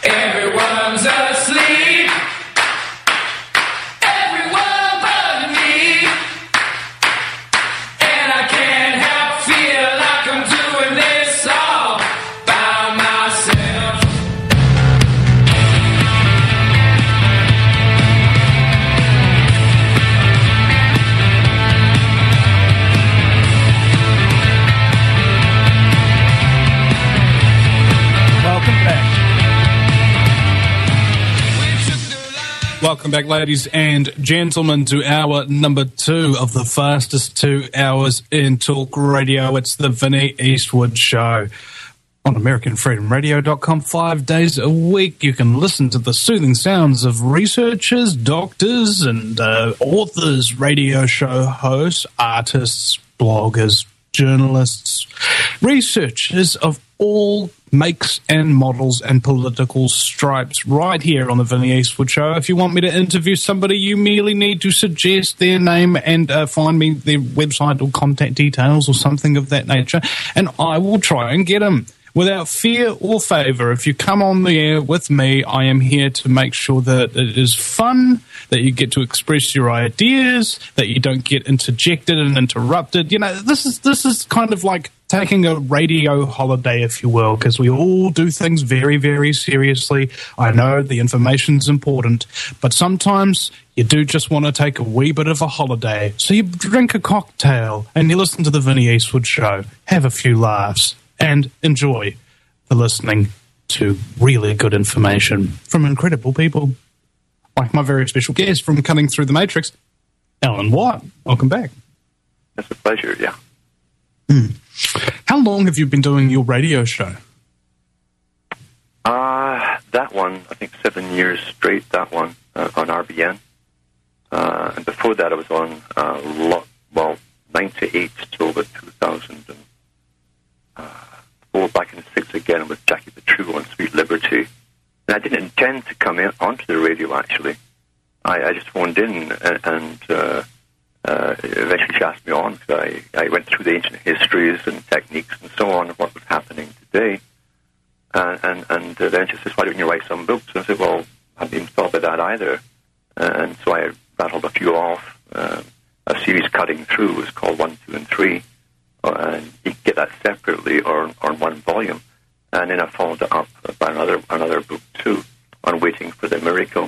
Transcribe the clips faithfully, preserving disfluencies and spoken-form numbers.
Everyone's asleep. Everyone but me. And I can't help feel like I'm doing this all by myself. Welcome back. Welcome back, ladies and gentlemen, to hour number two of the fastest two hours in talk radio. It's the Vinnie Eastwood Show on American Freedom Radio dot com. Five days a week, you can listen to the soothing sounds of researchers, doctors, and uh, authors, radio show hosts, artists, bloggers, journalists, researchers of all makes and models and political stripes right here on the Vinnie Eastwood Show. If you want me to interview somebody, you merely need to suggest their name and uh, find me their website or contact details or something of that nature, and I will try and get them. Without fear or favour, if you come on the air with me, I am here to make sure that it is fun, that you get to express your ideas, that you don't get interjected and interrupted. You know, this is this is kind of like taking a radio holiday, if you will, because we all do things very, very seriously. I know the information's important, but sometimes you do just want to take a wee bit of a holiday. So you drink a cocktail and you listen to the Vinnie Eastwood Show, have a few laughs, and enjoy the listening to really good information from incredible people. Like my very special guest from Cutting Through the Matrix, Alan Watt. Welcome back. It's a pleasure, yeah. Hmm. How long have you been doing your radio show? Uh, that one, I think seven years straight, that one, uh, on R B N. Uh, and before that I was on, uh, lo- well, ninety-eight till about two thousand four, back in six again with Jackie Petru on Sweet Liberty. And I didn't intend to come in onto the radio, actually. I, I just phoned in and, and uh, uh, eventually she asked me on because I, I went through the ancient histories and techniques and so on of what was happening today. Uh, and and uh, then she says, why don't you write some books? And I said, well, I hadn't even thought about that either. And so I rattled a few off. Uh, a series Cutting Through was called One, Two, and Three. Uh, and you can get that separately or, or in one volume. And then I followed it up by another another book, too, on Waiting for the Miracle.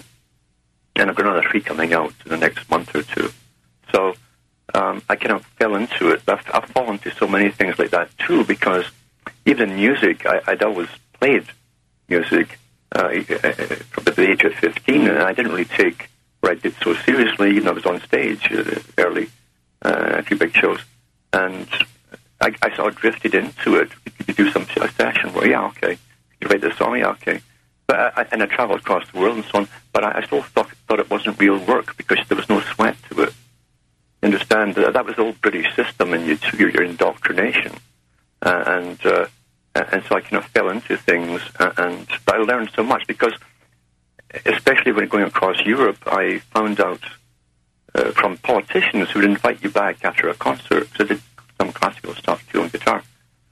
And I've got another three coming out in the next month or two. So um, I kind of fell into it. I've, I've fallen into so many things like that, too, because even in music, I, I'd always played music uh, from the age of fifteen, and I didn't really take what I did so seriously, even though I was on stage uh, early, uh, a few big shows. And I, I sort of drifted into it. Could you do some a session where, yeah, okay. Could you write this song? Yeah, okay. But I, and I traveled across the world and so on, but I, I still thought, thought it wasn't real work because there was no sweat to it. You understand? Uh, that was the old British system, and you took your, your indoctrination. Uh, and uh, and so I kind of fell into things, uh, and but I learned so much because, especially when going across Europe, I found out uh, from politicians who would invite you back after a concert. So they did some classical stuff too on guitar,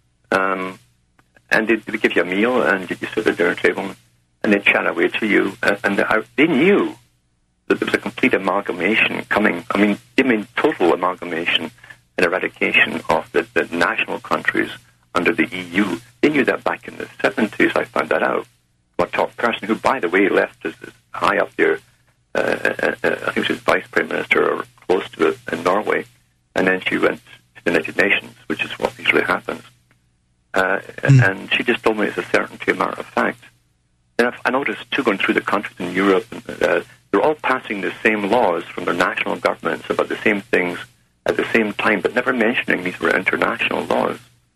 um, and they'd, they'd give you a meal, and you'd sit at the dinner table, and they'd chat away to you, and, and I, they knew that there was a complete amalgamation coming. I mean, they mean total amalgamation and eradication of the, the national countries under the E U. They knew that back in the seventies. I found that out. A top person who, by the way, left as high up there. Uh, uh, uh, I think she was vice prime minister or close to it in Norway, and then she went to the United Nations, which is what usually happens. Uh, mm. And she just told me it's a certainty, a matter of fact. And I've, I noticed too, going through the countries in Europe, uh, they're all passing the same laws from their national governments about the same things at the same time, but never mentioning these were international laws.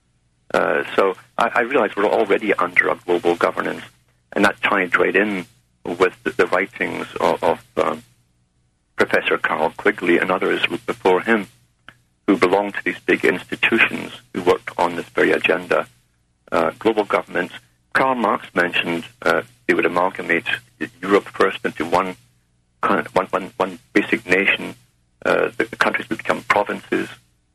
Uh, so I, I realized we're already under a global governance, and that tied right in with the, the writings of, of um, Professor Carroll Quigley and others before him, who belonged to these big institutions who worked on this very agenda. Uh, global governments. Karl Marx mentioned uh, they would amalgamate Europe first into one one, one, one basic nation. Uh, the, the countries would become provinces,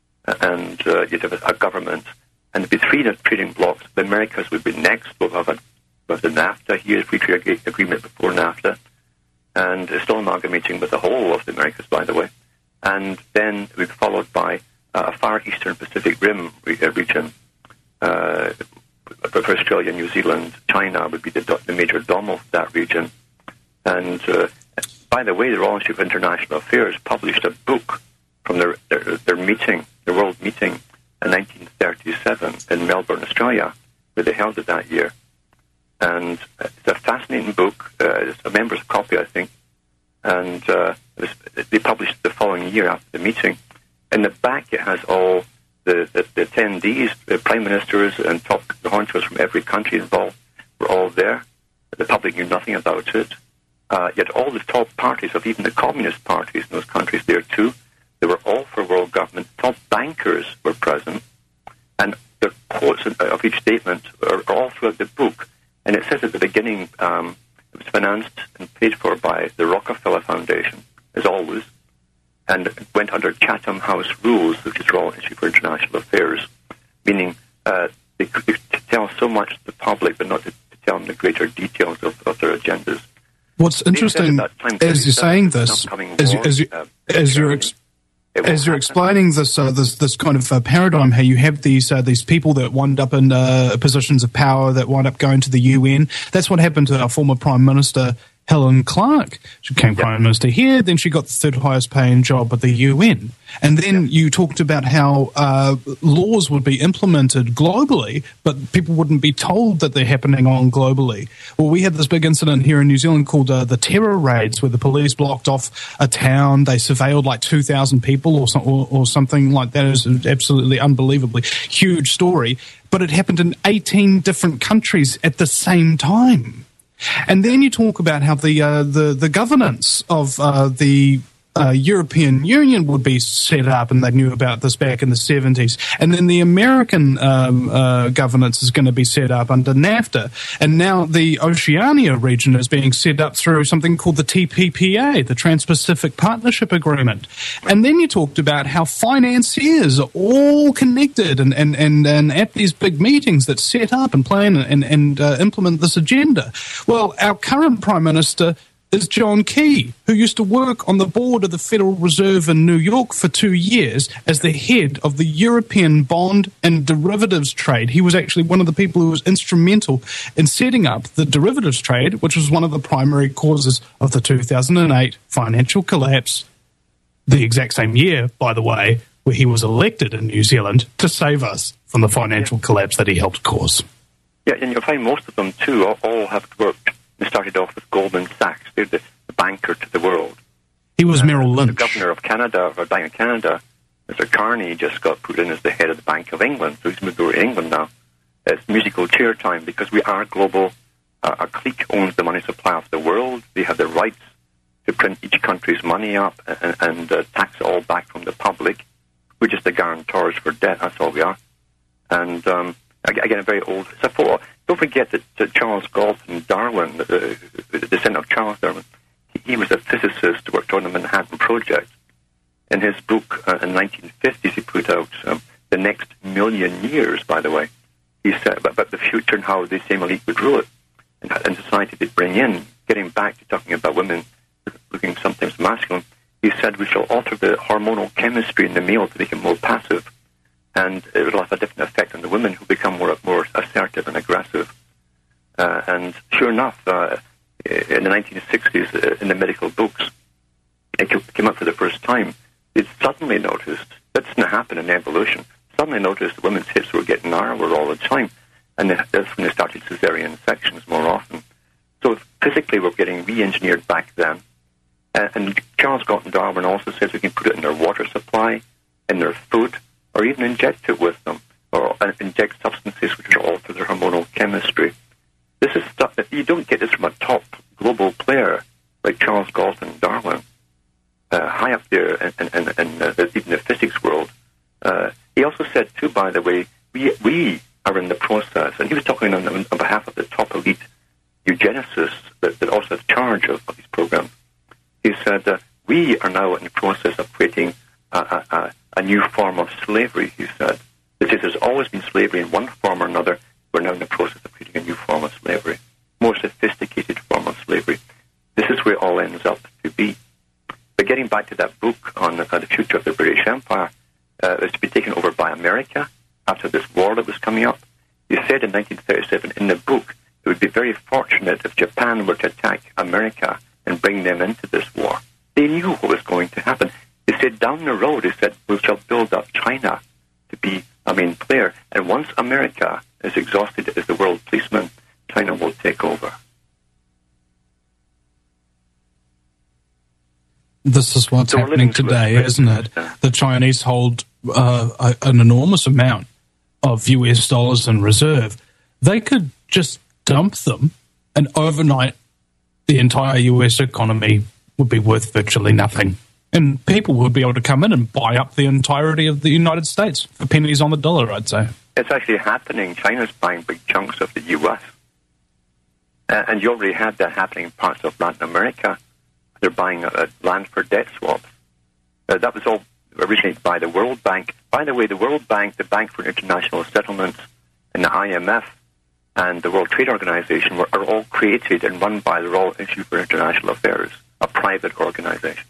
and uh, you'd have a, a government, and there'd be three trading blocks. The Americas would be next. We'll have a was the NAFTA. He had a free trade agreement before NAFTA, and is still amalgamating with the whole of the Americas, by the way. And then we were followed by uh, a Far Eastern Pacific Rim re- uh, region. Uh, for Australia, New Zealand, China would be the, do- the major dom of that region. And uh, by the way, the Royal Institute of International Affairs published a book from their, their, their meeting, their world meeting in nineteen thirty-seven in Melbourne, Australia, where they held it that year. And it's a fascinating book. Uh, it's a member's copy, I think. And uh, it was, they published it the following year after the meeting. In the back, it has all the, the, the attendees, the prime ministers and top the honchos from every country involved were all there. The public knew nothing about it. Uh, yet all the top parties of even the communist parties in those countries there too, they were all for world government. Top bankers were present. And the quotes of each statement are all throughout the book. And it says at the beginning, um, it was financed and paid for by the Rockefeller Foundation, as always, and it went under Chatham House rules, which is Royal Institute for International Affairs, meaning uh, they could tell so much to the public, but not to, to tell them the greater details of, of their agendas. What's interesting, as you're saying this, as, you, as, you, uh, as you're ex- as you're explaining this, uh, this this kind of uh, paradigm, how you have these uh, these people that wind up in uh, positions of power that wind up going to the U N. That's what happened to our former Prime Minister Helen Clark. She became yep. Prime Minister here, then she got the third highest paying job at the U N. And then yep. you talked about how uh, laws would be implemented globally, but people wouldn't be told that they're happening on globally. Well, we had this big incident here in New Zealand called uh, the terror raids, where the police blocked off a town. They surveilled like two thousand people or, some, or, or something like that. It was an absolutely unbelievably huge story. But it happened in eighteen different countries at the same time. And then you talk about how the uh, the, the governance of uh, the uh, European Union would be set up, and they knew about this back in the seventies. And then the American um, uh, governance is going to be set up under NAFTA. And now the Oceania region is being set up through something called the T P P A, the Trans-Pacific Partnership Agreement. And then you talked about how financiers are all connected and, and, and, and at these big meetings that set up and plan and, and uh, implement this agenda. Well, our current Prime Minister is John Key, who used to work on the board of the Federal Reserve in New York for two years as the head of the European bond and derivatives trade. He was actually one of the people who was instrumental in setting up the derivatives trade, which was one of the primary causes of the two thousand eight financial collapse, the exact same year, by the way, where he was elected in New Zealand to save us from the financial collapse that he helped cause. Yeah, and you'll find most of them, too, all, all have worked. They started off with Goldman Sachs. They're the, the banker to the world. He was uh, Merrill Lynch. The governor of Canada, of the Bank of Canada, Mister Carney, just got put in as the head of the Bank of England. So he's moved over to England now. It's musical chair time because we are global. Uh, our clique owns the money supply of the world. They have the rights to print each country's money up and, and uh, tax it all back from the public. We're just the guarantors for debt. That's all we are. And um, again, a very old. It's a photo. Don't forget that, that Charles Galton Darwin, uh, the descendant of Charles Darwin, he, he was a physicist who worked on the Manhattan Project. In his book uh, in the nineteen fifties, he put out um, The Next Million Years, by the way. He said about, about the future and how the same elite would rule it and, and society they'd bring in. Getting back to talking about women looking sometimes masculine, he said we shall alter the hormonal chemistry in the male to make him more passive. And it will have a different effect on the women who become more more assertive and aggressive. Uh, and sure enough, uh, in the nineteen sixties, uh, in the medical books, it came up for the first time. It suddenly noticed, that didn't happen in evolution, suddenly noticed women's hips were getting narrower all the time. And that's when they started cesarean sections more often. So physically we're getting re-engineered back then. Uh, and Charles Galton Darwin also says we can put it in their water supply, in their food, or even inject it with them, or uh, inject substances which will alter their hormonal chemistry. This is stuff that you don't get this from a top global player like Charles Galton Darwin, uh, high up there in, in, in uh, the, even the physics world. Uh, he also said, too, by the way, we we are in the process, and he was talking on, on behalf of the top elite eugenicists that, that also have charge of, of these programs. He said, uh, we are now in the process of creating a, a, a a new form of slavery, he said. That is, there's always been slavery in one form or another. We're now in the process of creating a new form of slavery. sophisticated form of slavery. This is where it all ends up to be. But getting back to that book on the, uh, the future of the British Empire, uh, it was to be taken over by America after this war that was coming up. They said in nineteen thirty-seven in the book it would be very fortunate if Japan were to attack America and bring them into this war. They knew what was going to happen. They said down the road, they said, we shall build up China to be a main player. And once America is exhausted as the world policeman, China will take over. This is what's So we're happening living today, through it. isn't it? Yeah. The Chinese hold uh, a, an enormous amount of U S dollars in reserve. They could just dump them, and overnight the entire U S economy would be worth virtually nothing. And people would be able to come in and buy up the entirety of the United States for pennies on the dollar, I'd say. It's actually happening. China's buying big chunks of the U S. Uh, and you already had that happening in parts of Latin America. They're buying uh, land for debt swaps. Uh, that was all originated by the World Bank. By the way, the World Bank, the Bank for International Settlements, and the I M F, and the World Trade Organization were, are all created and run by the Royal Institute for International Affairs, a private organization.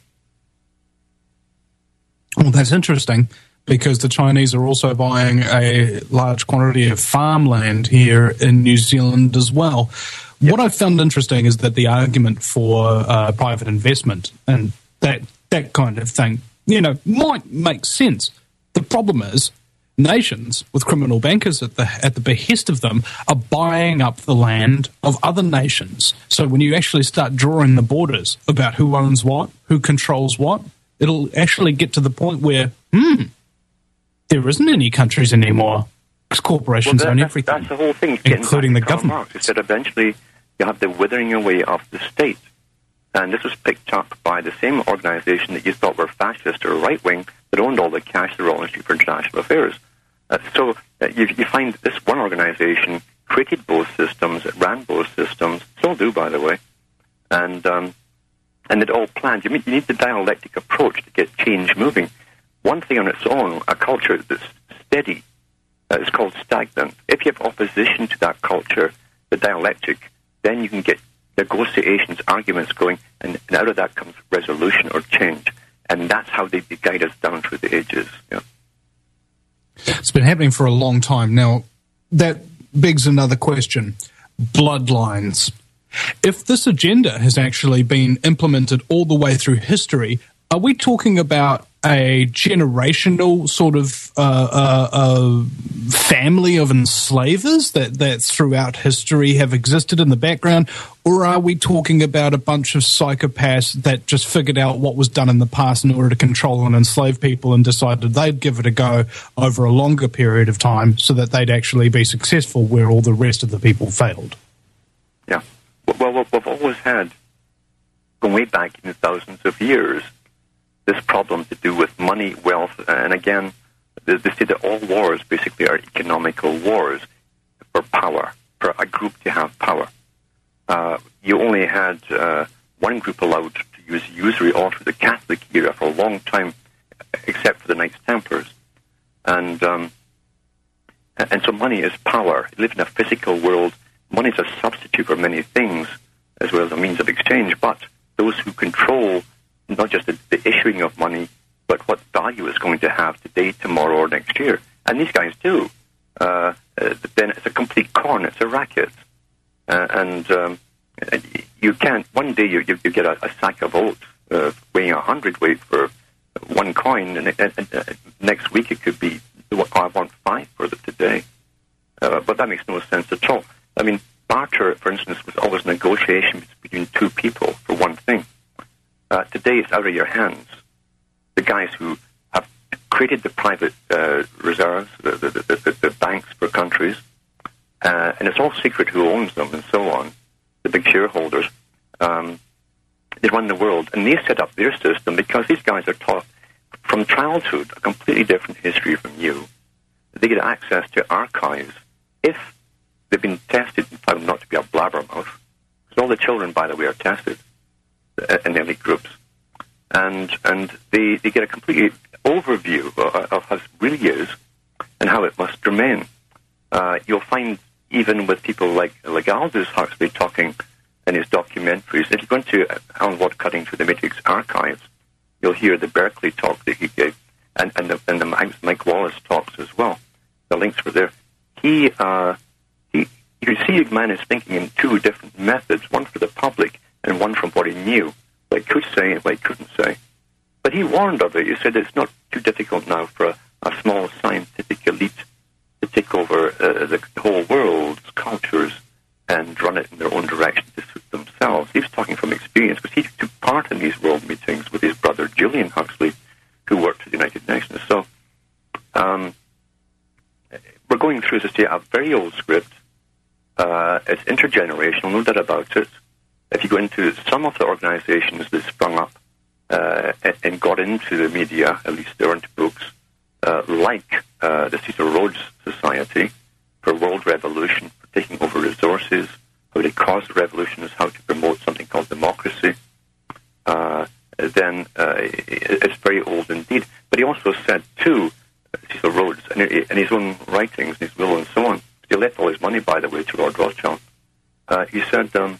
Well, that's interesting, because the Chinese are also buying a large quantity of farmland here in New Zealand as well. Yep. What I found interesting is that the argument for uh, private investment and that that kind of thing, you know, might make sense. The problem is nations with criminal bankers at the at the behest of them are buying up the land of other nations. So when you actually start drawing the borders about who owns what, who controls what, it'll actually get to the point where, hmm, there isn't any countries anymore. Because corporations well, that, own that, everything, that's the whole thing, including the government. Marx. He said eventually you have the withering away of the state. And this was picked up by the same organization that you thought were fascist or right-wing that owned all the cash, the Royal Institute for International Affairs. Uh, so uh, you, you find this one organization created both systems, it ran both systems, still do, by the way, and um, and it all planned. You, mean, you need the dialectic approach to get change moving. One thing on its own, a culture that's steady, uh, is called stagnant. If you have opposition to that culture, the dialectic, then you can get negotiations, arguments going, and, and out of that comes resolution or change. And that's how they guide us down through the ages. Yeah. It's been happening for a long time. Now, that begs another question. Bloodlines. If this agenda has actually been implemented all the way through history, are we talking about a generational sort of uh, uh, uh, family of enslavers that, that throughout history have existed in the background, or are we talking about a bunch of psychopaths that just figured out what was done in the past in order to control and enslave people and decided they'd give it a go over a longer period of time so that they'd actually be successful where all the rest of the people failed? Yeah. Well, we've always had, going way back in thousands of years, this problem to do with money, wealth, and again, they, they say that all wars basically are economical wars for power, for a group to have power. Uh, you only had uh, one group allowed to use usury all through the Catholic era for a long time, except for the Knights Templars. And um, and so money is power. You live in a physical world. Money is a substitute for many things, as well as a means of exchange, but those who control not just the, the issuing of money, but what value it's going to have today, tomorrow, or next year. And these guys do. Uh, uh, then it's a complete con. It's a racket. Uh, and um, you can't, one day you, you, you get a, a sack of oats uh, weighing a hundredweight for one coin, and, and, and uh, next week it could be, I want five for it today. Uh, but that makes no sense at all. I mean, barter, for instance, was always negotiations between two people for one thing. Uh, today it's out of your hands. The guys who have created the private uh, reserves, the, the, the, the, the banks for countries, uh, and it's all secret who owns them and so on, the big shareholders, um, they run the world. And they set up their system because these guys are taught from childhood a completely different history from you. They get access to archives if they've been tested and found not to be a blabbermouth. Because all the children, by the way, are tested in elite groups, and and they, they get a complete overview of, of how it really is and how it must remain. Uh, you'll find even with people like, like Aldous Huxley talking in his documentaries. If you go into Alan Watt Cutting Through the Matrix archives, you'll hear the Berkeley talk that he gave, and, and, the, and the Mike Wallace talks as well. The links were there. He, uh, he, you can see McMahon is thinking in two different methods, one for the public and one from what he knew, what he could say and what he couldn't say. But he warned of it. He said it's not too difficult now for a, a small scientific elite to take over uh, the whole world's cultures and run it in their own direction to suit themselves. He was talking from experience because he took part in these world meetings with his brother Julian Huxley, who worked for the United Nations. So um, we're going through, as I say, a very old script. Uh, it's intergenerational, no doubt about it. If you go into some of the organizations that sprung up uh, and, and got into the media, at least they're into books, uh, like uh, the Cecil Rhodes Society for World Revolution, for taking over resources, how to cause the revolution is how to promote something called democracy, uh, then uh, it's very old indeed. But he also said, too, Cecil Rhodes, in his own writings, his will and so on, he left all his money, by the way, to Lord Rothschild. Uh, he said um,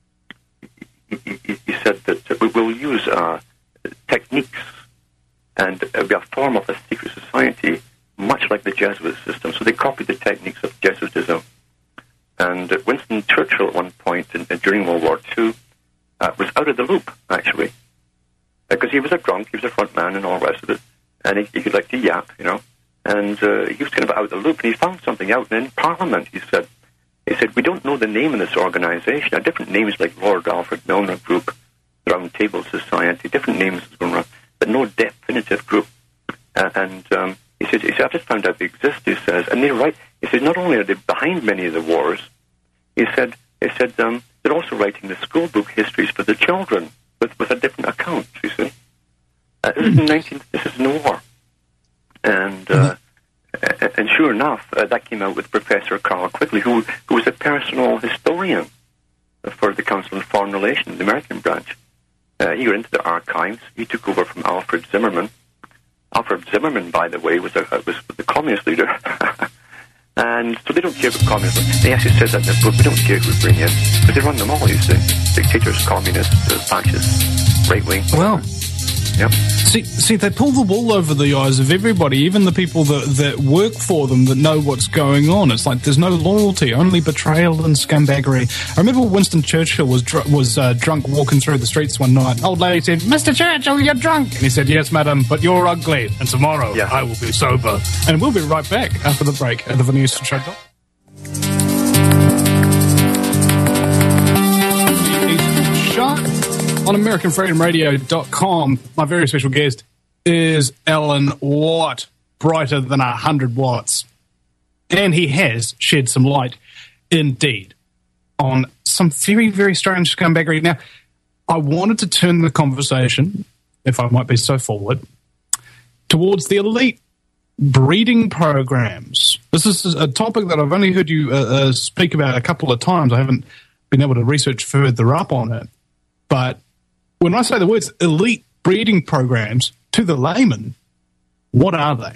he, he, he said that we will use uh, techniques and uh, be a form of a secret society, much like the Jesuit system. So they copied the techniques of Jesuitism. And uh, Winston Churchill, at one point in, in, during World War Two, uh, was out of the loop, actually, because he was a drunk, he was a front man and all the rest of it, and he, he could like to yap, you know. And uh, he was kind of out of the loop, and he found something out. And in Parliament, he said, he said, we don't know the name of this organization. Now, different names like Lord Alfred Milner Group, Round Table Society, different names, but no definitive group. Uh, and um, he said, he said, I've just found out they exist, he says. And they're right. He said, not only are they behind many of the wars, he said, he said um, they're also writing the school book histories for the children with, with a different account, you see. Uh, this is in nineteen, this is in the war. And uh, and sure enough, uh, that came out with Professor Carl Quigley, who who was a personal historian for the Council on Foreign Relations, the American branch. Uh, he got into the archives. He took over from Alfred Zimmerman. Alfred Zimmerman, by the way, was a was the communist leader. And so they don't care about communism. They actually said that in their book, we don't care who we bring in, because they run them all, you see. Dictators, communists, uh, fascists, right-wing. Well, yep. See, see, they pull the wool over the eyes of everybody, even the people that, that work for them, that know what's going on. It's like there's no loyalty, only betrayal and scumbaggery. I remember Winston Churchill was dr- was uh, drunk walking through the streets one night. Old lady said, Mister Churchill, you're drunk. And he said, yes, madam, but you're ugly. And tomorrow yeah. I will be sober. And we'll be right back after the break at the Vinny Eastwood Show. Show. On American Freedom Radio dot com, my very special guest is Alan Watt, brighter than a hundred watts. And he has shed some light, indeed, on some very, very strange scumbaggery. Now, I wanted to turn the conversation, if I might be so forward, towards the elite breeding programs. This is a topic that I've only heard you uh, uh, speak about a couple of times. I haven't been able to research further up on it. But when I say the words elite breeding programs to the layman, what are they?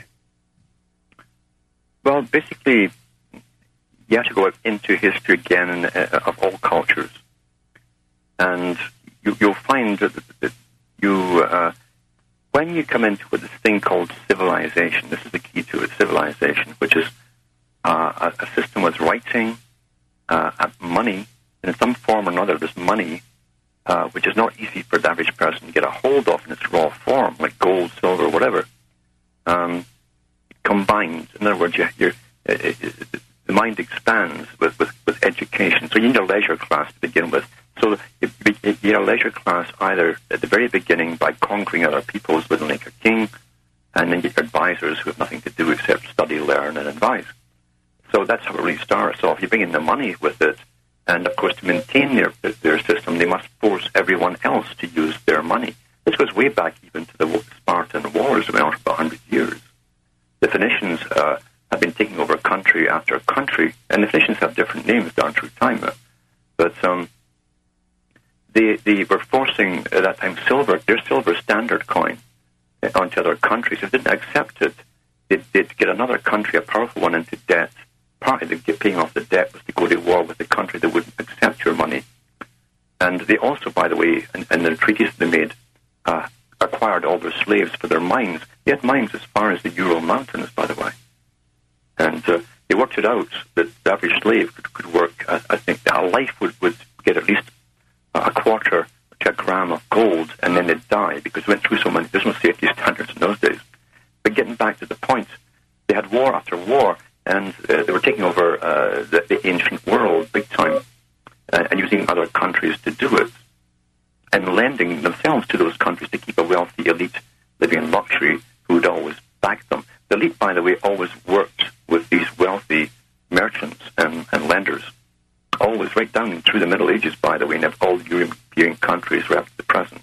Well, basically, you have to go into history again uh, of all cultures. And you, you'll find that, that you, uh, when you come into this thing called civilization, this is the key to it, civilization, which is uh, a, a system with writing, uh, money, and in some form or another, this money, Uh, which is not easy for the average person to get a hold of in its raw form, like gold, silver, whatever, um, combined. In other words, you, you're, it, it, it, the mind expands with, with, with education. So you need a leisure class to begin with. So you, you need a leisure class either at the very beginning by conquering other peoples within like a king, and then get your advisors who have nothing to do except study, learn, and advise. So that's how it really starts off. You bring in the money with it. And, of course, to maintain their their system, they must force everyone else to use their money. This goes way back even to the Spartan Wars, went on for one hundred years. The Phoenicians uh, have been taking over country after country, and the Phoenicians have different names down through time. Uh, but um, they, they were forcing, at that time, silver, their silver standard coin, uh, onto other countries. If they didn't accept it, they'd, they'd get another country, a powerful one, into debt, part of the paying off the debt was to go to war with the country that wouldn't accept your money. And they also, by the way, in, in the treaties they made, uh, acquired all their slaves for their mines. They had mines as far as the Ural Mountains, by the way. And uh, they worked it out that the average slave could, could work, uh, I think, a life would, would get at least a quarter to a gram of gold, and then they'd die because they went through so many, there's no safety standards in those days. But getting back to the point, they had war after war, and uh, they were taking over uh, the, the ancient world big time, uh, and using other countries to do it, and lending themselves to those countries to keep a wealthy elite living in luxury who would always back them. The elite, by the way, always worked with these wealthy merchants and, and lenders, always right down through the Middle Ages, by the way, and all European countries right up to the present.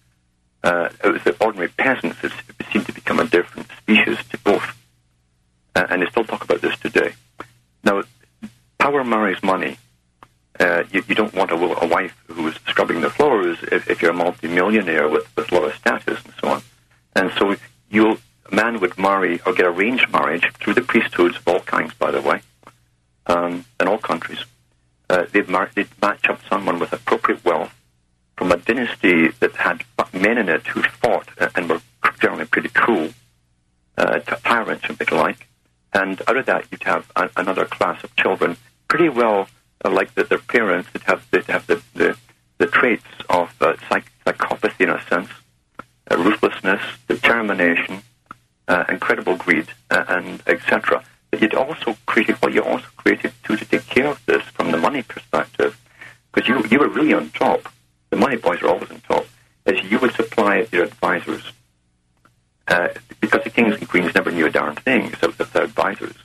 Uh, it was the ordinary peasants that seemed to become a different species to both. Uh, and they still talk about this today. Now, power marries money. Uh, you, you don't want a, a wife who's scrubbing the floors if, if you're a multi-millionaire with, with a lot of status and so on. And so you'll, a man would marry or get arranged marriage through the priesthoods of all kinds, by the way, um, in all countries. Uh, they'd, mar- they'd match up someone with appropriate wealth from a dynasty that had men in it who fought and were generally pretty cruel, uh, tyrants, if you like. And out of that, you'd have a- another class of children pretty well uh, like the, their parents that have, that have the, the, the traits of uh, psych- psychopathy in a sense, uh, ruthlessness, determination, uh, incredible greed, uh, and et cetera. But you'd also created what you also created to, to take care of this from the money perspective, because you you were really on top. The money boys are always on top, as you would supply their advisors. Uh, because the kings and queens never knew a darn thing except their advisors.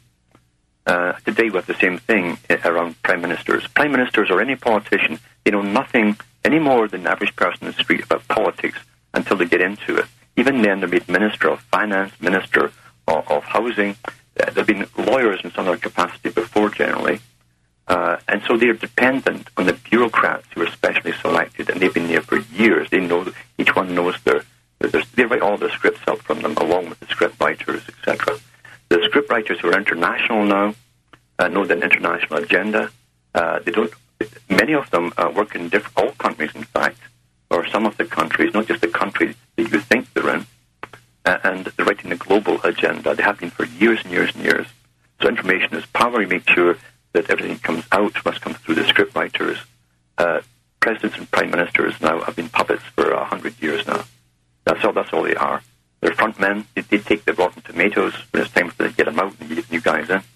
Uh, today we have the same thing around prime ministers. Prime ministers or any politician, they know nothing any more than the average person in the street about politics until they get into it. Even then, they're made minister of finance, minister of, of housing. Uh, they've been lawyers in some other capacity before, generally. Uh, and so they're dependent on the bureaucrats who are specially selected, and they've been there for years. They know, each one knows their, their they write all the scripts up from them, along with the script writers, et cetera. The script writers who are international now uh, know the international agenda. Uh, they don't. Many of them uh, work in different, all countries, in fact, or some of the countries, not just the countries that you think they're in. Uh, and they're writing the global agenda. They have been for years and years and years. So information is power. You make sure that everything comes out must come through the script writers. Uh, presidents and prime ministers now have been puppets for a hundred years now. That's all. That's all they are. They're front men. They, they take the rotten tomatoes when it's time to get them out and get new guys in,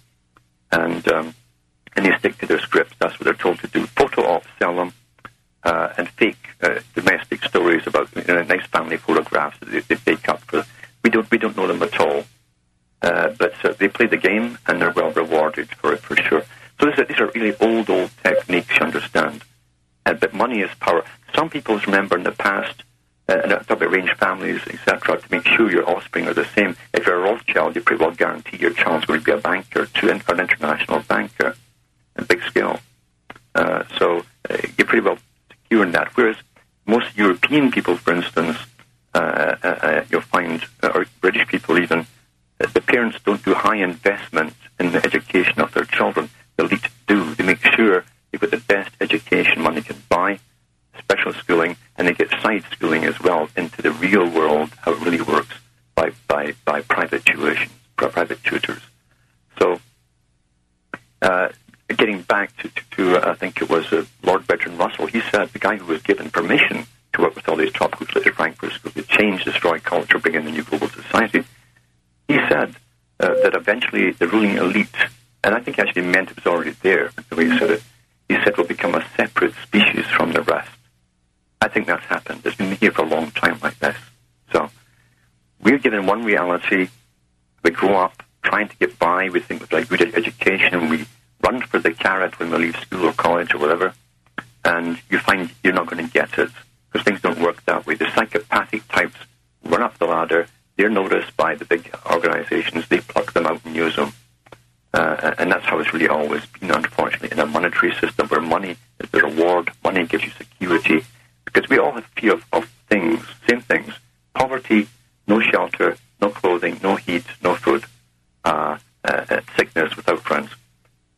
and um, and they stick to their scripts. That's what they're told to do. Photo ops, sell them, uh, and fake uh, domestic stories about, you know, nice family photographs that they, they fake up. For, we don't we don't know them at all, uh, but uh, they play the game and they're well rewarded for it for sure. So these are, these are really old, old techniques, you understand. Uh, but money is power. Some people remember in the past, uh, and I talk about arranged families, et cetera, to make sure your offspring are the same. If you're a Rothschild, you pretty well guarantee your child's going to be a banker, too, an international banker, a big scale. Uh, so uh, you're pretty well secure in that. Whereas most European people, for instance, uh, uh, uh, you'll find, uh, or British people even, uh, the parents don't do high investment in the education of their children. The elite do. They make sure they've got the best education money can buy, special schooling, and they get side schooling as well into the real world, how it really works, by by, by private tuition, private tutors. So, uh, getting back to, to, to uh, I think it was uh, Lord Bertrand Russell, he said the guy who was given permission to work with all these top groups like the Frankfurt School to change, destroy culture, bring in the new global society, he said uh, that eventually the ruling elite, and I think he actually meant it was already there, the way he said it, he said will become a separate species from the rest. I think that's happened. It's been here for a long time like this. So we're given one reality. We grow up trying to get by. We think with like good education. We run for the carrot when we leave school or college or whatever. And you find you're not going to get it because things don't work that way. The psychopathic types run up the ladder. They're noticed by the big organizations. They pluck them out and use them. Uh, and that's how it's really always been, unfortunately, in a monetary system where money is the reward, money gives you security. Because we all have fear of, of things, same things. Poverty, no shelter, no clothing, no heat, no food, uh, uh, sickness without friends.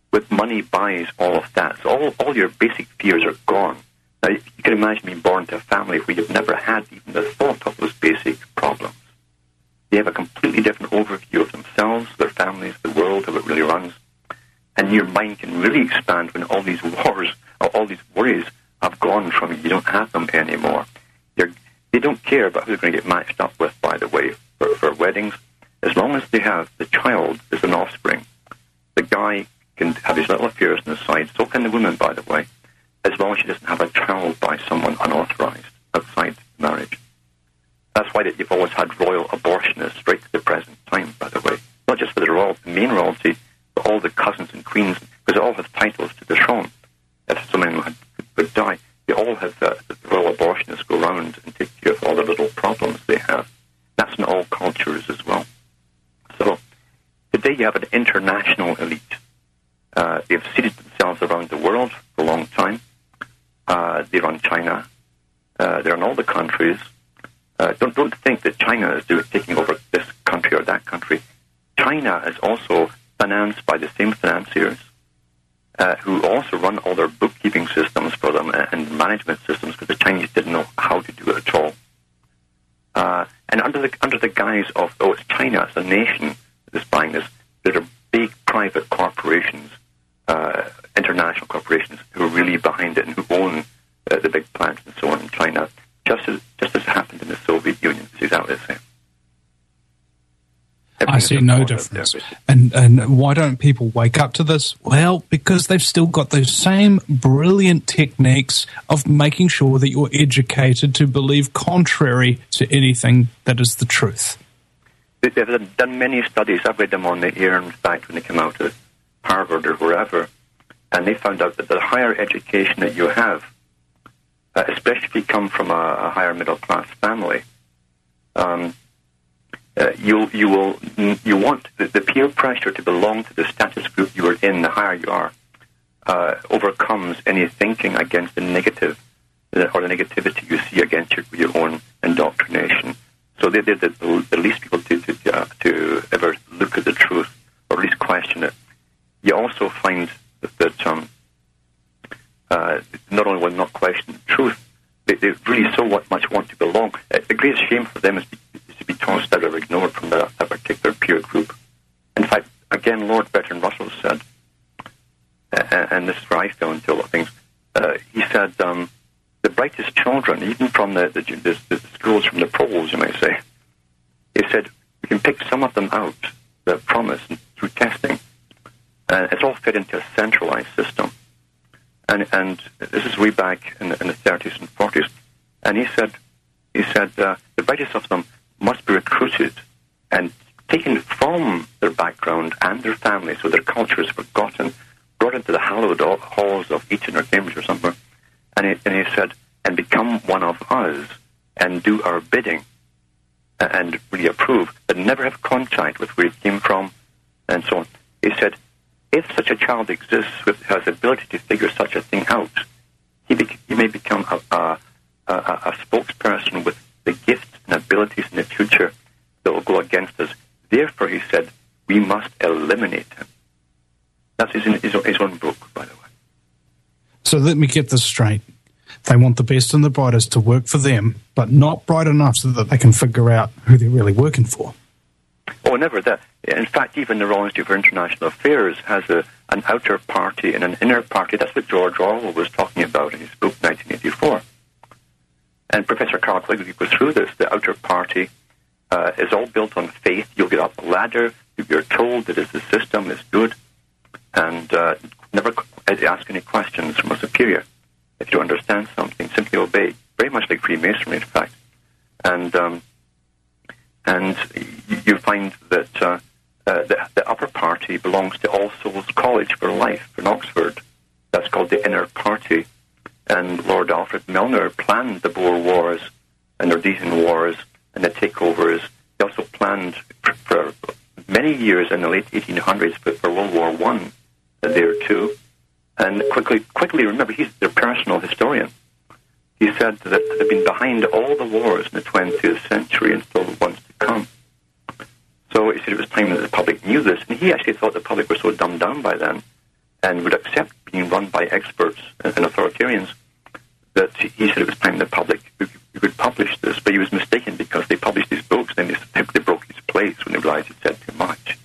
money buys all of that. So all, all your basic fears are gone. Now, you can imagine being born to a family where you've never had even the thought of those basic problems. They have a completely different overview of themselves, their families, the world, how it really runs. And your mind can really expand when all these wars, or all these worries have gone from you. You don't have them anymore. They're, they don't care about who they're going to get matched up with, by the way, for, for weddings. As long as they have the child as an offspring, the guy can have his little affairs on the side. So can the woman, by the way, as long as she doesn't have a child by someone unauthorized outside marriage. That's why that you've always had royal abortionists right to the present time, by the way. Not just for the royal, the main royalty, but all the cousins and queens, because they all have titles to the throne. If so many would, would die, they all have uh, the royal abortionists go around and take care of all the little problems they have. That's in all cultures as well. So today you have an international elite. Uh, they've seated themselves around the world for a long time. Uh, they run China. Uh, they're in all the countries. Uh, don't don't think that China is doing, taking over this country or that country. China is also financed by the same financiers uh, who also run all their bookkeeping systems for them and management systems, because the Chinese didn't know how to do it at all. Uh, and under the under the guise of, oh, it's China, it's a nation that's buying this, there are big private corporations, uh, international corporations, who are really behind it and who own uh, the big plants and so on in China. Just as just as happened in the Soviet Union, it's exactly the same. I see no difference. And and why don't people wake up to this? Well, because they've still got those same brilliant techniques of making sure that you're educated to believe contrary to anything that is the truth. They've done many studies. I've read them on the air, in fact, when they came out of Harvard or wherever, and they found out that the higher education that you have, Uh, especially if you come from a, a higher middle class family, um, uh, you you will you want the, the peer pressure to belong to the status group you are in. The higher you are, uh, overcomes any thinking against the negative or the negativity you see against your, your own indoctrination. So they did the, the, the least people to to, uh, to ever look at the truth or at least question it. You also find that. that um, Uh, not only will not question the truth, they, they really so much want to belong. Uh, the greatest shame for them is, be, is to be tossed out or ignored from that, that particular peer group. In fact, again, Lord Bertrand Russell said, uh, and this is where I fell into a lot of things, uh, he said, um, the brightest children, even from the, the, the, the schools from the proles, you may say, he said, we can pick some of them out that promise through testing. Uh, it's all fit into a centralized system. And, and this is way back in the, in the thirties and forties. And he said, he said uh, the brightest of them must be recruited and taken from their background and their families, so their culture is forgotten, brought into the hallowed halls of Eton or Cambridge or somewhere. And he, and he said, and become one of us and do our bidding and really approve, but never have contact with where it came from and so on. He said, if such a child exists with has the ability to figure such a thing out, he, be, he may become a, a, a, a spokesperson with the gifts and abilities in the future that will go against us. Therefore, he said, we must eliminate him. That's his, his, his own book, by the way. So let me get this straight. They want the best and the brightest to work for them, but not bright enough so that they can figure out who they're really working for. Oh, never that. In fact, even the Royal Institute for International Affairs has a, an outer party and an inner party. That's what George Orwell was talking about in his book, nineteen eighty-four. And Professor Carl Quigley goes through this. The outer party uh, is all built on faith. You'll get up the ladder. You're told that the system is good. And uh, never ask any questions from a superior. If you understand something, simply obey. Very much like Freemasonry, in fact. And... Um, And you find that uh, uh, the, the upper party belongs to All Souls College for Life in Oxford. That's called the inner party. And Lord Alfred Milner planned the Boer Wars and the Rhodesian Wars and the takeovers. He also planned for, for many years in the late eighteen hundreds for, for World War One there too. And quickly, quickly remember, he's their personal historian. He said that they've been behind all the wars in the twentieth century and still the ones to come. So he said it was time that the public knew this, and he actually thought the public were so dumbed down by then and would accept being run by experts and authoritarians, that he said it was time the public could publish this, but he was mistaken because they published his books, then they, they broke his place when they realized he'd said too much.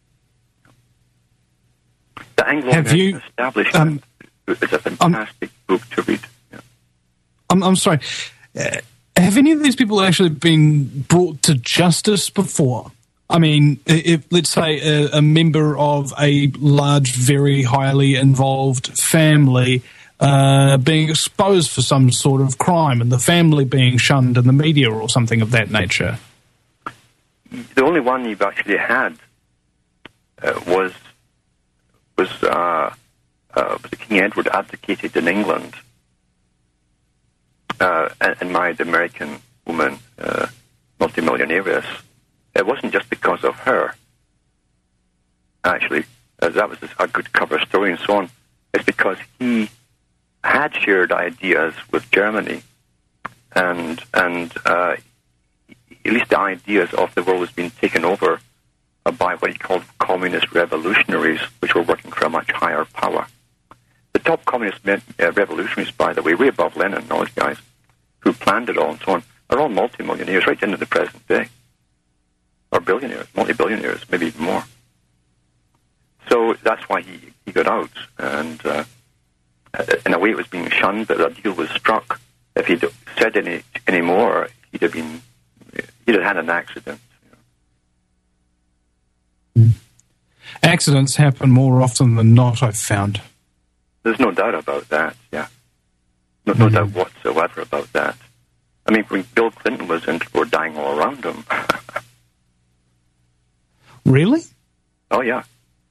The Anglo-American Establishment um, is a fantastic um, book to read. Yeah. I'm, I'm sorry. Uh, have any of these people actually been brought to justice before? I mean, if, let's say a, a member of a large, very highly involved family uh, being exposed for some sort of crime and the family being shunned in the media or something of that nature. The only one you've actually had uh, was was, uh, uh, was King Edward abdicated in England uh, and, and married an American woman, uh, multimillionaires. It wasn't just because of her, actually. Uh, that was a good cover story and so on. It's because he had shared ideas with Germany, and and uh, at least the ideas of the world was being taken over uh, by what he called communist revolutionaries, which were working for a much higher power. The top communist men, uh, revolutionaries, by the way, way above Lenin and all those guys, who planned it all and so on, are all multimillionaires right into the present day. Or billionaires, multi-billionaires, maybe even more. So that's why he, he got out. And uh, in a way it was being shunned, but a deal was struck. If he'd said any any more, he'd have been, he'd have had an accident. You know. Accidents happen more often than not, I've found. There's no doubt about that, yeah. No, no mm-hmm. doubt whatsoever about that. I mean, when Bill Clinton was in, people were dying all around him. Really? Oh, yeah.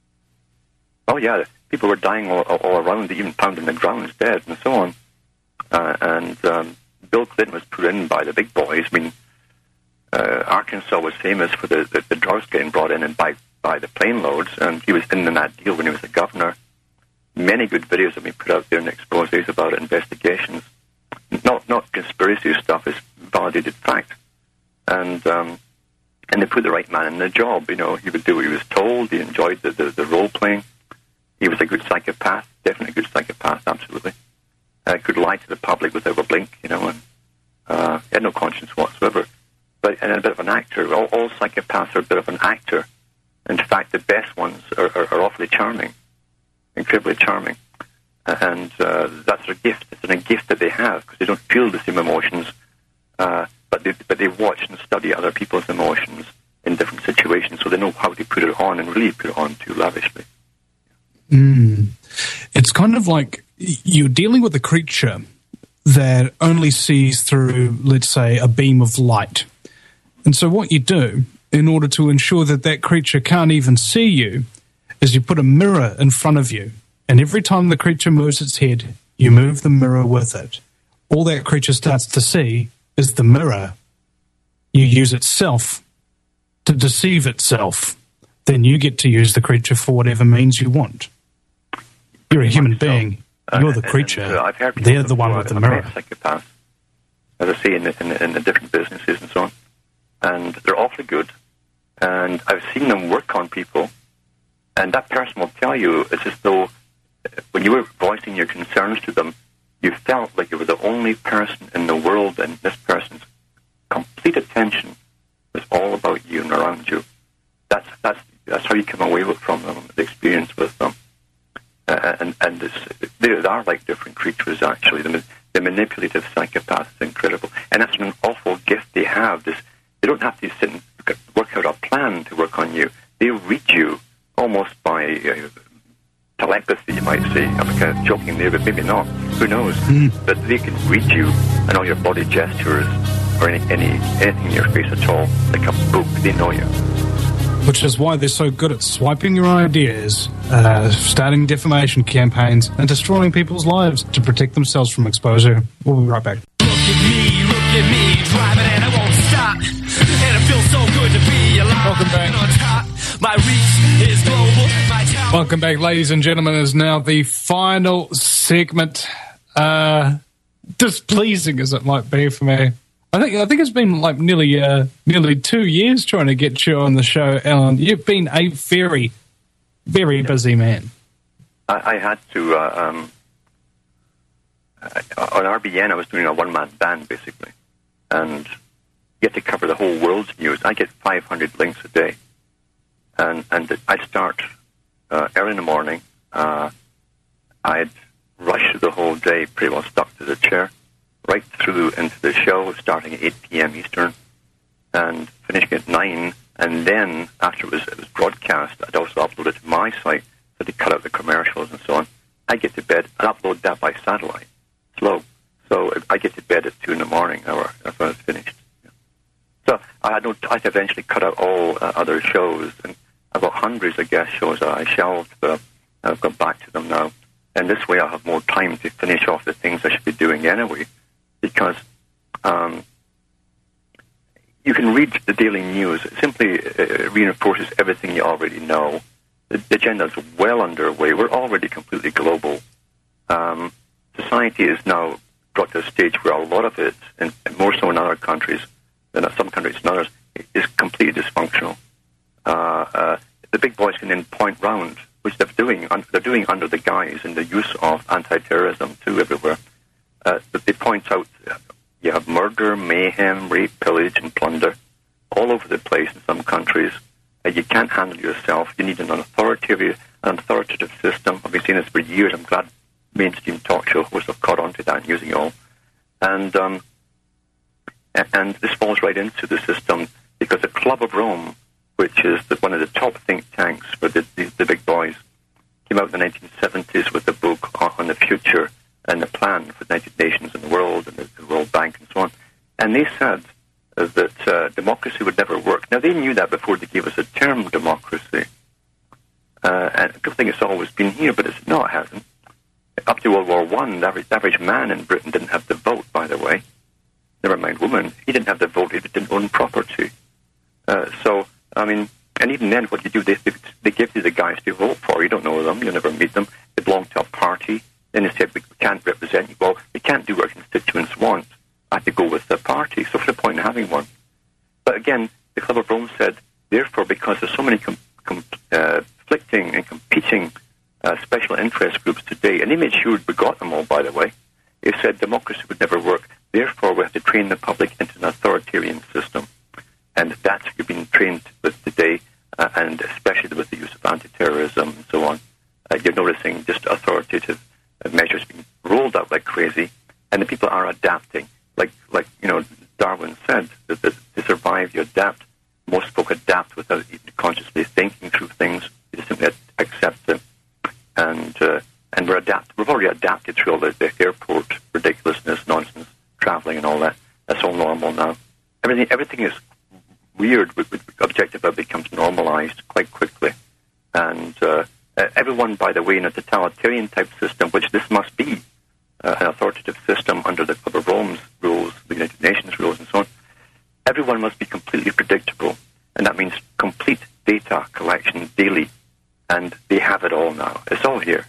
Oh, yeah. People were dying all, all around, even found in the ground dead and so on. Uh, and um, Bill Clinton was put in by the big boys. I mean, uh, Arkansas was famous for the, the, the drugs getting brought in and by, by the plane loads, and he was in that deal when he was a governor. Many good videos have been put out there and exposés about it, investigations. Not not conspiracy stuff, it's validated fact. And... Um, And they put the right man in the job. You know, he would do what he was told. He enjoyed the, the, the role-playing. He was a good psychopath, definitely a good psychopath, absolutely. Uh, could lie to the public without a blink, you know, and uh, he had no conscience whatsoever. But and a bit of an actor. All, all psychopaths are a bit of an actor. In fact, the best ones are, are, are awfully charming, incredibly charming. And uh, that's their gift. It's a gift that they have because they don't feel the same emotions. Uh, But they, but they watch and study other people's emotions in different situations, so they know how to put it on and really put it on too lavishly. Mm. It's kind of like you're dealing with a creature that only sees through, let's say, a beam of light. And so what you do, in order to ensure that that creature can't even see you, is you put a mirror in front of you. And every time the creature moves its head, you move the mirror with it. All that creature starts to see is the mirror. You use itself to deceive itself. Then you get to use the creature for whatever means you want. You're a human being. You're the creature. And, uh, I've heard They're the one with the mirror. Psychopaths, as I say, in the, in, the, in the different businesses and so on. And they're awfully good. And I've seen them work on people. And that person will tell you, it's as though when you were voicing your concerns to them, you felt like you were the only person in the world, and this person's complete attention was all about you and around you. That's that's that's how you come away with, from them, the experience with them. Uh, and and this, they are like different creatures, actually. The, the manipulative psychopath is incredible. And that's an awful gift they have. This, they don't have to sit and work out a plan to work on you. They read you almost by... Uh, telepathy, you might say. I'm kind of joking there, but maybe not. Who knows? Mm. But they can read you and all your body gestures or any, any anything in your face at all, like a book. They know you. Which is why they're so good at swiping your ideas, uh, starting defamation campaigns, and destroying people's lives to protect themselves from exposure. We'll be right back. Look at me, look at me, driving and I won't stop. And it feels so good to be alive. Welcome back. On top. My reach is global. My tower. Welcome back, ladies and gentlemen. Is now the final segment. Uh, displeasing as it might be for me, I think I think it's been like nearly uh, nearly two years trying to get you on the show, Alan. You've been a very, very busy man. I, I had to, uh, um, uh, on R B N, I was doing a one-man band, basically. And you get to cover the whole world's news. I get five hundred links a day. And, and I'd start uh, early in the morning. Uh, I'd rush through the whole day, pretty well stuck to the chair, right through into the show, starting at eight p.m. Eastern, and finishing at nine. And then, after it was, it was broadcast, I'd also upload it to my site, so they cut out the commercials and so on. I get to bed and upload that by satellite, slow. So I get to bed at two in the morning, or that's when it's finished. Yeah. So I had no. I eventually cut out all uh, other shows, and I've got hundreds of guest shows that I shelved, but I've got back to them now. And this way I'll have more time to finish off the things I should be doing anyway, because um, you can read the daily news. It simply uh, reinforces everything you already know. The, the agenda is well underway. We're already completely global. Um, society is now brought to a stage where a lot of it, and, and more so in other countries than in some countries and others, is completely dysfunctional. Uh, uh, the big boys can then point round, which they're doing. They're doing under the guise and the use of anti-terrorism too everywhere. Uh, but they point out uh, you have murder, mayhem, rape, pillage, and plunder all over the place in some countries. Uh, you can't handle yourself. You need an authoritative, an authoritative system. I've been saying this for years. I'm glad mainstream talk show hosts have caught on to that and using it all. And um, and this falls right into the system because the Club of Rome, which is the, one of the top think tanks for the, the, the big boys, came out in the nineteen seventies with a book on, on the future and the plan for the United Nations and the world and the, the World Bank and so on. And they said uh, that uh, democracy would never work. Now, they knew that before they gave us the term democracy. Uh, and people think it's always been here, but it's not, it hasn't. Up to World War One, the average, the average man in Britain didn't have the vote, by the way. Never mind woman. He didn't have the vote. He didn't own property. Uh, so, I mean, and even then, what you do, they, they give you the guys to vote for. You don't know them. You never meet them. They belong to a party. Then they said, we can't represent you. Well, we can't do what our constituents want. I have to go with the party. So what's the point in having one? But again, the Club of Rome said, therefore, because there's so many com- com- uh, conflicting and competing uh, special interest groups today, and they made sure we got them all, by the way, they said democracy would never work. Therefore, we have to train the public into an authoritarian system. And that's what you've been trained with today, uh, and especially with the use of anti-terrorism and so on. Uh, you're noticing just authoritative uh, measures being rolled out like crazy, and the people are adapting. Like, like you know, Darwin said, that, that to survive, you adapt. Most folk adapt without even consciously thinking through things. You just simply accept them. And uh, and we're adapt. We've already adapted through all the, the airport ridiculousness, nonsense, traveling and all that. That's all normal now. Everything, everything is weird, with, with objective becomes normalized quite quickly. And uh, everyone, by the way, in a totalitarian type system, which this must be, uh, an authoritative system under the Club of Rome's rules, the United Nations rules and so on, everyone must be completely predictable. And that means complete data collection daily. And they have it all now. It's all here.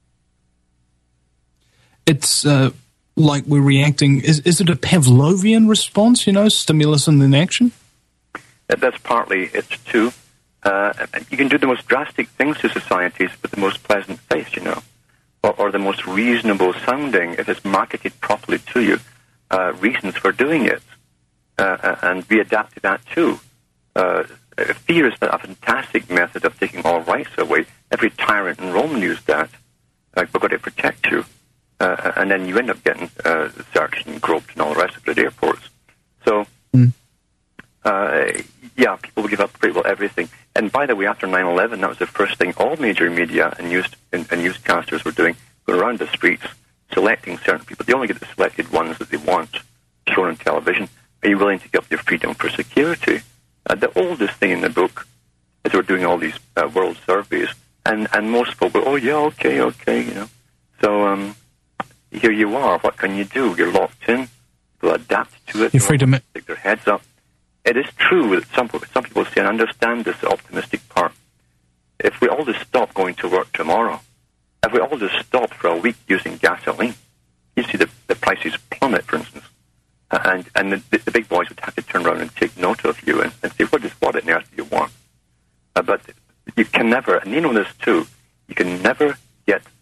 It's uh, like we're reacting. Is, is it a Pavlovian response, you know, stimulus and then action? That's partly it too. Uh, you can do the most drastic things to societies with the most pleasant face, you know, or, or the most reasonable sounding, if it's marketed properly to you, uh, reasons for doing it. Uh, and we adapt to that too. Uh, fear is a fantastic method of taking all rights away. Every tyrant in Rome used that. Like, we've got to protect you. Uh, and then you end up getting uh, searched and groped and all the rest of it at airports. So, mm. uh, yeah, people will give up pretty well everything. And by the way, after nine eleven, that was the first thing all major media and news and, and newscasters were doing, going around the streets, selecting certain people. They only get the selected ones that they want shown on television. Are you willing to give up your freedom for security? Uh, the oldest thing in the book is we're doing all these uh, world surveys, and, and most folk go, oh, yeah, okay, okay, you know. So um, here you are. What can you do? You're locked in. People adapt to it. You're free to ma- stick their heads up. It is true that some, some people say, and understand this optimistic part, if we all just stop going to work tomorrow, if we all just stop for a week using gasoline, you see the, the prices plummet, for instance. And and the, the big boys would have to turn around and take note of you and, and say, what is what on earth do you want? Uh, but you can never, and you know this too, you can never get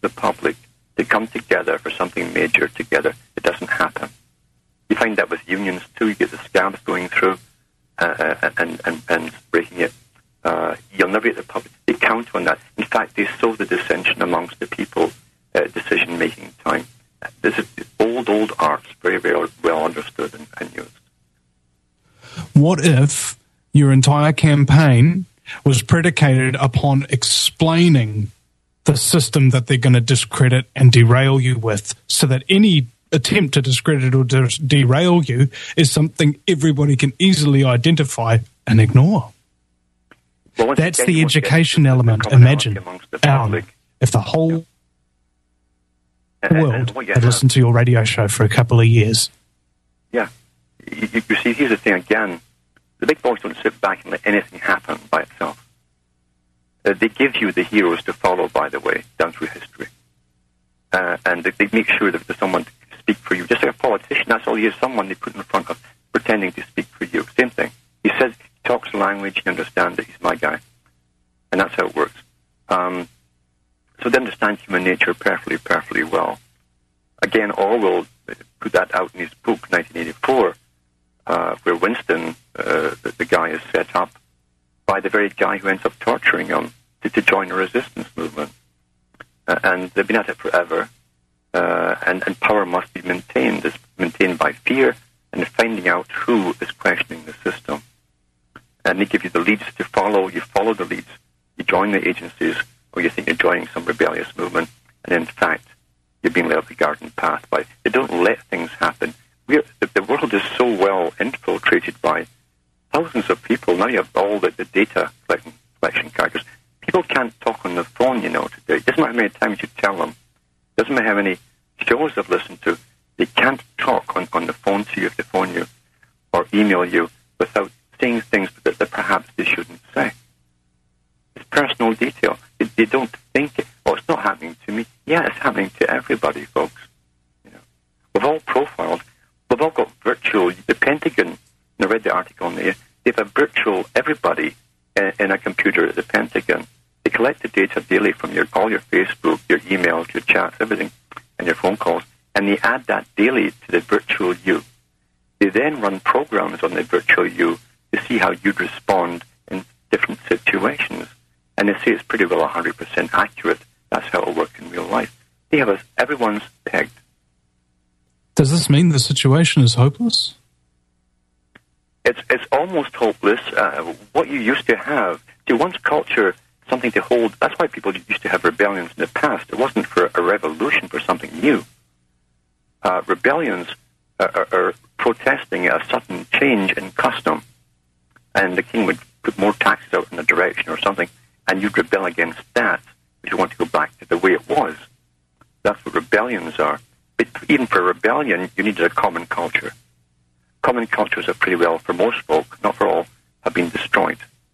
together, it doesn't happen. You find that with unions too. You get the scabs going through uh, and, and, and breaking it. Uh, you'll never get the public. They count on that. In fact, they sow the dissension amongst the people, uh, decision-making time. This is old, old arts, very, very well understood and, and used. What if your entire campaign was predicated upon explaining the system that they're going to discredit and derail you with, so that any attempt to discredit or de- derail you is something everybody can easily identify and ignore? Well, that's the education element. Imagine, Alan, if the whole and, world and had listened to your radio show for a couple of years. Yeah. You, you see, here's the thing again. The big boys don't sit back and let anything happen by itself. Uh, they give you the heroes to follow, by the way, down through history. Uh, and they, they make sure that there's someone to speak for you. Just like a politician, that's all he is, someone they put in front of pretending to speak for you. Same thing. He says, he talks the language, you understand that he's my guy. And that's how it works. Um, so they understand human nature perfectly, perfectly well. Again, Orwell put that out in his book, nineteen eighty-four, uh, where Winston, uh, the, the guy, is set up by the very guy who ends up torturing him to, to join the resistance movement. Uh, and they've been at it forever. Uh, and, and power must be maintained. It's maintained by fear and finding out who is questioning the system. And they give you the leads to follow. You follow the leads. You join the agencies, or you think you're joining some rebellious movement. And in fact, you're being led up the garden path. By they don't let things happen. We're, the, the world is so well infiltrated by thousands of people. Now you have all the, the data collection, collection characters. People can't talk on the phone, you know, today. It doesn't matter how many times you tell them. It doesn't matter how many shows they've listened to. They can't talk on, on the phone to you if they phone you or email you without saying things that, that perhaps they shouldn't say. It's personal detail. They, they don't think, it, oh, it's not happening to me. Yeah, it's happening to everybody, folks. You know, we've all profiled. We've all got virtual. The Pentagon, I read the article on there, they have a virtual everybody in, in a computer at the Pentagon. They collect the data daily from your all your Facebook, your emails, your chats, everything, and your phone calls, and they add that daily to the virtual you. They then run programs on the virtual you to see how you'd respond in different situations. And they say it's pretty well one hundred percent accurate. That's how it'll work in real life. They have us, everyone's pegged. Does this mean the situation is hopeless? It's it's almost hopeless. Uh, what you used to have, see, once culture, something to hold, that's why people used to have rebellions in the past. It wasn't for a revolution, for something new. Uh, rebellions are, are, are protesting a sudden change in custom, and the king would put more taxes out in a direction or something, and you'd rebel against that if you want to go back to the way it was. That's what rebellions are. But even for a rebellion, you needed a common culture. Common cultures are pretty well, for most folk, not for all, have been destroyed.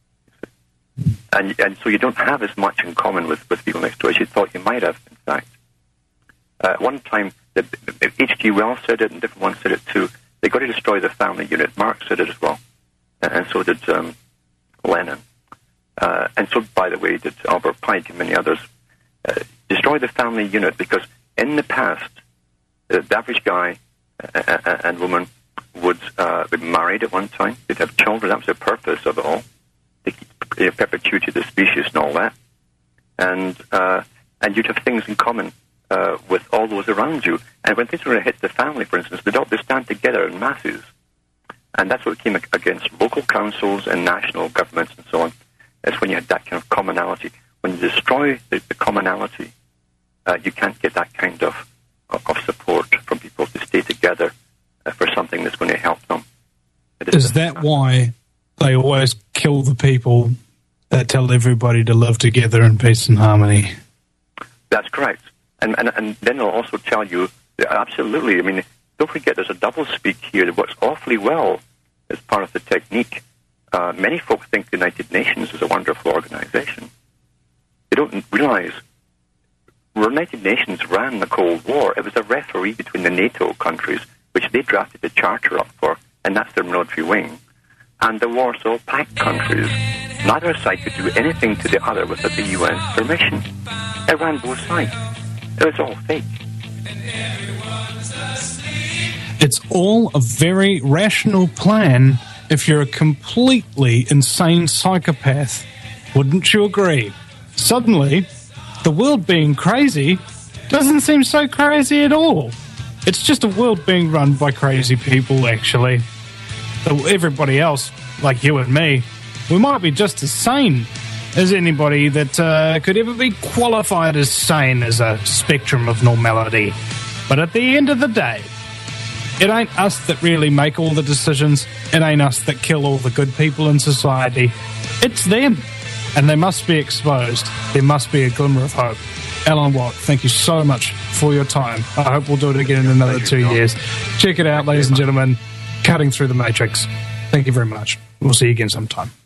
And and so you don't have as much in common with, with people next door as you thought you might have, in fact. Uh, at one time, H G Wells said it, and different ones said it too. They got to destroy the family unit. Marx said it as well. And so did um, Lenin. Uh, and so, by the way, did Albert Pike and many others. Uh, destroy the family unit, because in the past, uh, the average guy uh, and woman would uh, be married at one time. They'd have children. That was the purpose of it all. To keep perpetuity of the species and all that. And uh, and you'd have things in common uh, with all those around you. And when things were going to hit the family, for instance, they'd all stand together in masses. And that's what came against local councils and national governments and so on. That's when you had that kind of commonality. When you destroy the, the commonality, uh, you can't get that kind of, of support from people to stay together uh, for something that's going to help them. Is that why they always kill the people that tell everybody to live together in peace and harmony? That's correct. And, and, and then they'll also tell you, absolutely, I mean, don't forget there's a double-speak here that works awfully well as part of the technique. Uh, many folks think the United Nations is a wonderful organization. They don't realize the United Nations ran the Cold War. It was a referee between the NATO countries, which they drafted the charter up for, and that's their military wing, and the Warsaw Pact countries. Neither side could do anything to the other without the U N's permission. It ran both sides. It was all fake. It's all a very rational plan if you're a completely insane psychopath. Wouldn't you agree? Suddenly, the world being crazy doesn't seem so crazy at all. It's just a world being run by crazy people, actually. So everybody else, like you and me, we might be just as sane as anybody that uh, could ever be qualified as sane as a spectrum of normality. But at the end of the day, it ain't us that really make all the decisions. It ain't us that kill all the good people in society. It's them. And they must be exposed. There must be a glimmer of hope. Alan Watt, thank you so much for your time. I hope we'll do it again in another two years. Check it out, ladies and gentlemen. Cutting Through the Matrix. Thank you very much. We'll see you again sometime.